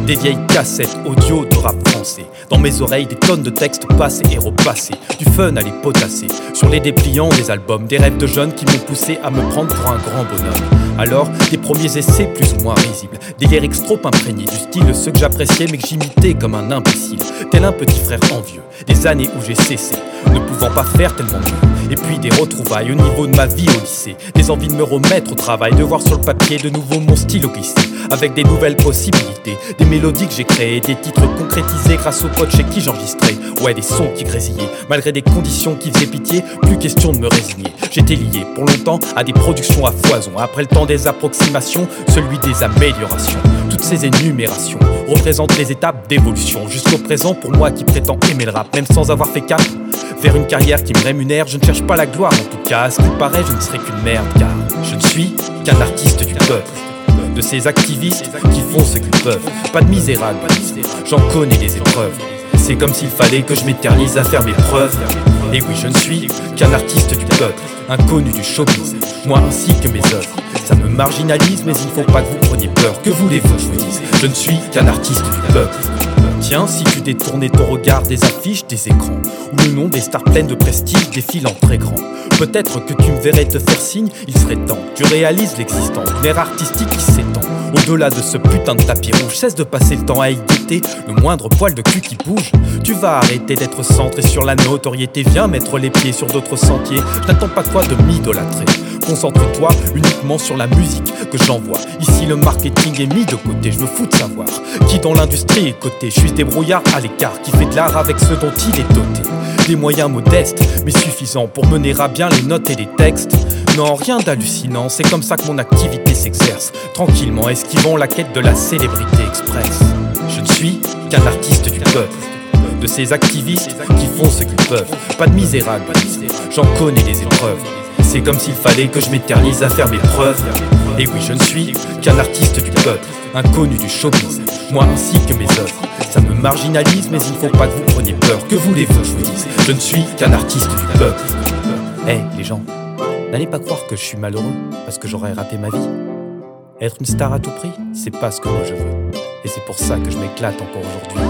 des vieilles cassettes audio de rap français. Dans mes oreilles, des tonnes de textes passés et repassés, du fun à les potasser. Sur les dépliants des albums, des rêves de jeunes qui m'ont poussé à me prendre pour un grand bonhomme. Alors, des premiers essais plus ou moins risibles, des lyrics trop imprégnés du style de ceux que j'appréciais mais que j'imitais comme un imbécile. Tel un petit frère envieux, des années où j'ai cessé, ne pouvant pas faire tellement mieux. Et puis des retrouvailles au niveau de ma vie au lycée, des envies de me remettre au travail, de voir sur le papier de nouveau mon style au glisser, avec des nouvelles possibilités, des mélodies que j'ai créées, des titres concrétisés grâce aux potes chez qui j'enregistrais. Ouais, des sons qui grésillaient, malgré des conditions qui faisaient pitié, plus question de me résigner. J'étais lié pour longtemps à des productions à foison, après le temps des approximations, celui des améliorations. Toutes ces énumérations représentent les étapes d'évolution, jusqu'au présent pour moi qui prétend aimer le rap, même sans avoir fait cap vers une carrière qui me rémunère. Je ne cherche pas la gloire en tout cas, à ce qu'il paraît je ne serai qu'une merde, car je ne suis qu'un artiste du peuple, de ces activistes qui font ce qu'ils peuvent. Pas de misérable, j'en connais les épreuves. C'est comme s'il fallait que je m'éternise à faire mes preuves. Et oui, je ne suis qu'un artiste du peuple, inconnu du showbiz, moi ainsi que mes œuvres. Ça me marginalise, mais il ne faut pas que vous preniez peur. Que voulez-vous que je vous dise? Je ne suis qu'un artiste du peuple. Tiens, si tu détournais ton regard des affiches, des écrans, où le nom des stars pleines de prestige défile en très grand, peut-être que tu me verrais te faire signe, il serait temps. Tu réalises l'existence d'une ère artistique qui s'étend au-delà de ce putain de tapis rouge. Cesse de passer le temps à y guetter le moindre poil de cul qui bouge. Tu vas arrêter d'être centré sur la notoriété, viens mettre les pieds sur d'autres sentiers. Je n'attends pas de toi de m'idolâtrer, concentre-toi uniquement sur la musique que j'envoie. Ici le marketing est mis de côté, je me fous de savoir qui dans l'industrie est coté. Je suis débrouillard à l'écart, qui fait de l'art avec ce dont il est doté. Des moyens modestes, mais suffisants pour mener à bien les notes et les textes. Non, rien d'hallucinant, c'est comme ça que mon activité s'exerce, tranquillement esquivant la quête de la célébrité express. Je ne suis qu'un artiste du peuple, de ces activistes qui font ce qu'ils peuvent. Pas de misérable, j'en connais les épreuves. C'est comme s'il fallait que je m'éternise à faire mes preuves. Et oui, je ne suis qu'un artiste du peuple, inconnu du showbiz, moi ainsi que mes œuvres. Ça me marginalise, mais il ne faut pas que vous preniez peur. Que voulez-vous que je vous dise? Je ne suis qu'un artiste du peuple. Hey, les gens, n'allez pas croire que je suis malheureux parce que j'aurais raté ma vie. Être une star à tout prix, c'est pas ce que moi je veux. Et c'est pour ça que je m'éclate encore aujourd'hui.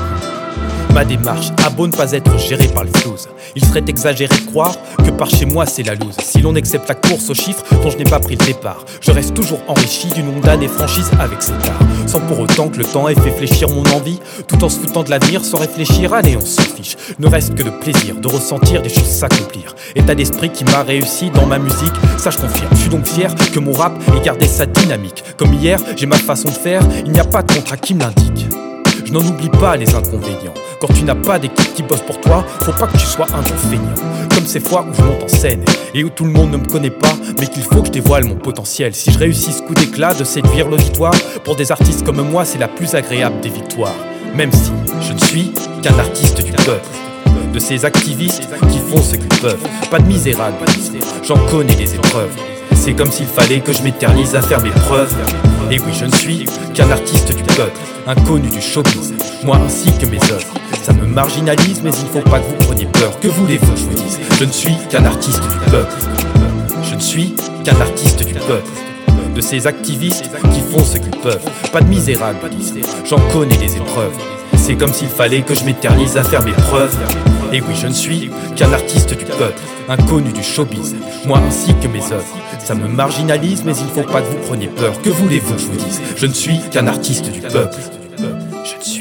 Ma démarche a beau ne pas être gérée par le flouze, il serait exagéré de croire que par chez moi c'est la loose. Si l'on accepte la course aux chiffres dont je n'ai pas pris le départ, je reste toujours enrichi du nombre d'années franchises avec cet art, sans pour autant que le temps ait fait fléchir mon envie. Tout en se foutant de l'avenir sans réfléchir, allez on s'en fiche. Ne reste que le plaisir de ressentir des choses s'accomplir. État d'esprit qui m'a réussi dans ma musique, ça je confirme. Je suis donc fier que mon rap ait gardé sa dynamique. Comme hier, j'ai ma façon de faire, il n'y a pas de contrat qui me l'indique. Je n'en oublie pas les inconvénients. Quand tu n'as pas d'équipe qui bosse pour toi, faut pas que tu sois un gros feignant. Comme ces fois où je monte en scène et où tout le monde ne me connaît pas, mais qu'il faut que je dévoile mon potentiel. Si je réussis ce coup d'éclat de séduire l'auditoire, pour des artistes comme moi c'est la plus agréable des victoires. Même si je ne suis qu'un artiste du peuple, de ces activistes qui font ce qu'ils peuvent. Pas de misérable, j'en connais les épreuves. C'est comme s'il fallait que je m'éternise à faire mes preuves. Et oui, je ne suis qu'un artiste du peuple, inconnu du showbiz, moi ainsi que mes œuvres. Ça me marginalise, mais il ne faut pas que vous preniez peur. Que voulez-vous que je vous dise? Je ne suis qu'un artiste du peuple. Je ne suis qu'un artiste du peuple, de ces activistes qui font ce qu'ils peuvent. Pas de misérable, j'en connais les épreuves. C'est comme s'il fallait que je m'éternise à faire mes preuves. Et oui, je ne suis qu'un artiste du peuple, inconnu du showbiz, moi ainsi que mes œuvres. Ça me marginalise, mais il ne faut pas que vous preniez peur. Que voulez-vous que je vous dise? Je ne suis qu'un artiste du peuple. Je ne suis